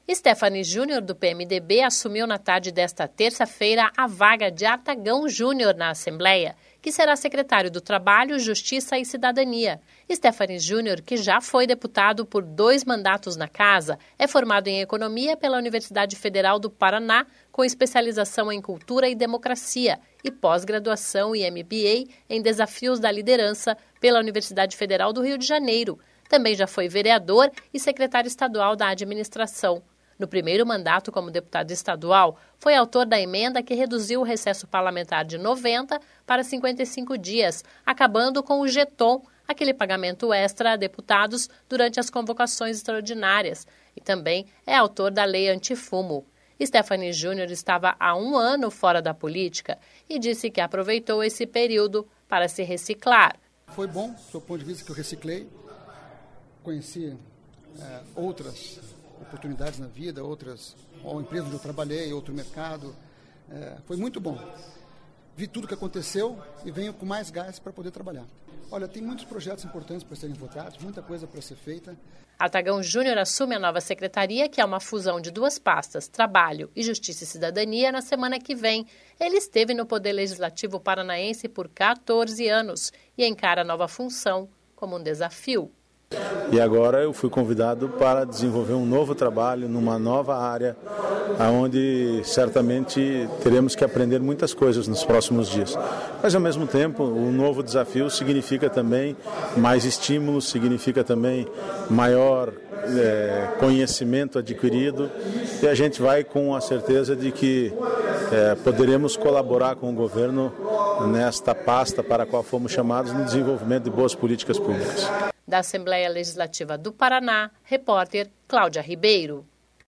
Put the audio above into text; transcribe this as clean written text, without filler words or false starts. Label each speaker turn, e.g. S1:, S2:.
S1: Stephanie Júnior, do PMDB, assumiu na tarde desta terça-feira a vaga de Artagão Júnior na Assembleia, que será secretário do Trabalho, Justiça e Cidadania. Stephanie Júnior, que já foi deputado por 2 mandatos na Casa, é formado em Economia pela Universidade Federal do Paraná, com especialização em Cultura e Democracia, e pós-graduação e MBA em Desafios da Liderança pela Universidade Federal do Rio de Janeiro. Também já foi vereador e secretário estadual da Administração. No primeiro mandato como deputado estadual, foi autor da emenda que reduziu o recesso parlamentar de 90 para 55 dias, acabando com o jeton, aquele pagamento extra a deputados durante as convocações extraordinárias. E também é autor da lei antifumo. Stephanie Júnior estava há 1 ano fora da política e disse que aproveitou esse período para se reciclar.
S2: Foi bom, do ponto de vista que eu reciclei, conheci outras oportunidades na vida, outras empresas onde eu trabalhei, outro mercado. Foi muito bom. Vi tudo o que aconteceu e venho com mais gás para poder trabalhar. Olha, tem muitos projetos importantes para serem votados, muita coisa para ser feita.
S1: Artagão Júnior assume a nova secretaria, que é uma fusão de 2 pastas, Trabalho e Justiça e Cidadania, na semana que vem. Ele esteve no Poder Legislativo Paranaense por 14 anos e encara a nova função como um desafio.
S3: E agora eu fui convidado para desenvolver um novo trabalho numa nova área, onde certamente teremos que aprender muitas coisas nos próximos dias. Mas, ao mesmo tempo, um novo desafio significa também mais estímulos, significa também maior conhecimento adquirido, e a gente vai com a certeza de que poderemos colaborar com o governo nesta pasta para a qual fomos chamados no desenvolvimento de boas políticas públicas.
S1: Da Assembleia Legislativa do Paraná, repórter Cláudia Ribeiro.